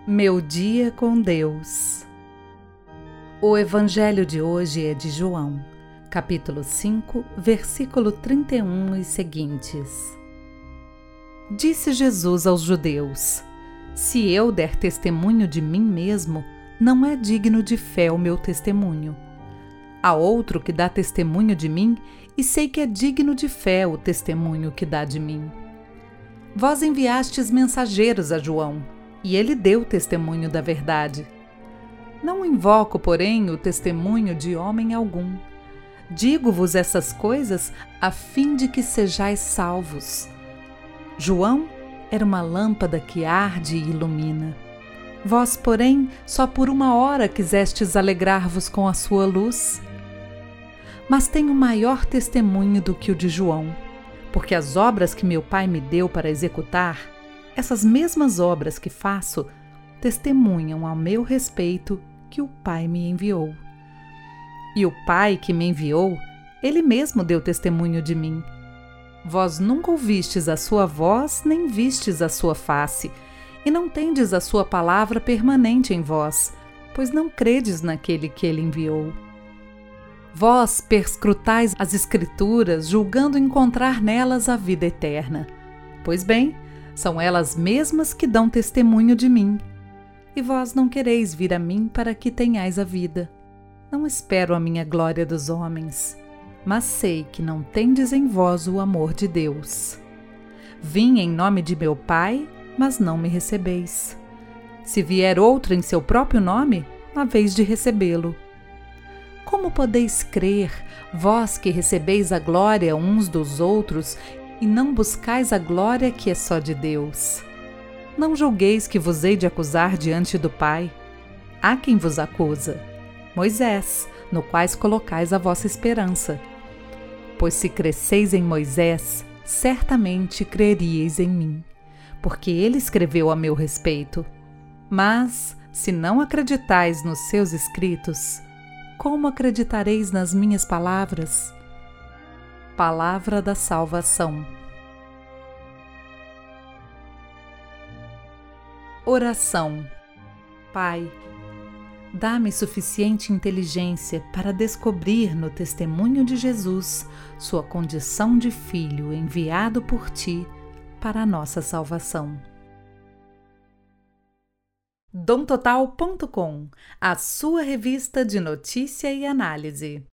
Meu dia com Deus. O evangelho de hoje é de João, capítulo 5, versículo 31 e seguintes. Disse Jesus aos judeus: Se eu der testemunho de mim mesmo, não é digno de fé o meu testemunho. Há outro que dá testemunho de mim, e sei que é digno de fé o testemunho que dá de mim. Vós enviastes mensageiros a João, e ele deu testemunho da verdade. Não invoco, porém, o testemunho de homem algum. Digo-vos essas coisas a fim de que sejais salvos. João era uma lâmpada que arde e ilumina. Vós, porém, só por uma hora quisestes alegrar-vos com a sua luz. Mas tenho maior testemunho do que o de João, porque as obras que meu Pai me deu para executar, essas mesmas obras que faço, testemunham ao meu respeito que o Pai me enviou. E o Pai que me enviou, ele mesmo deu testemunho de mim. Vós nunca ouvistes a sua voz, nem vistes a sua face, e não tendes a sua palavra permanente em vós, pois não credes naquele que ele enviou. Vós perscrutais as Escrituras, julgando encontrar nelas a vida eterna. Pois bem, são elas mesmas que dão testemunho de mim. E vós não quereis vir a mim para que tenhais a vida. Não espero a minha glória dos homens, mas sei que não tendes em vós o amor de Deus. Vim em nome de meu Pai, mas não me recebeis. Se vier outro em seu próprio nome, haveis de recebê-lo. Como podeis crer, vós que recebeis a glória uns dos outros, e não buscais a glória que é só de Deus? Não julgueis que vos hei de acusar diante do Pai. Há quem vos acusa, Moisés, no quais colocais a vossa esperança. Pois se cresceis em Moisés, certamente creríeis em mim, porque ele escreveu a meu respeito. Mas, se não acreditais nos seus escritos, como acreditareis nas minhas palavras? Palavra da salvação. Oração. Pai, dá-me suficiente inteligência para descobrir no testemunho de Jesus sua condição de filho enviado por ti para a nossa salvação. DomTotal.com, a sua revista de notícia e análise.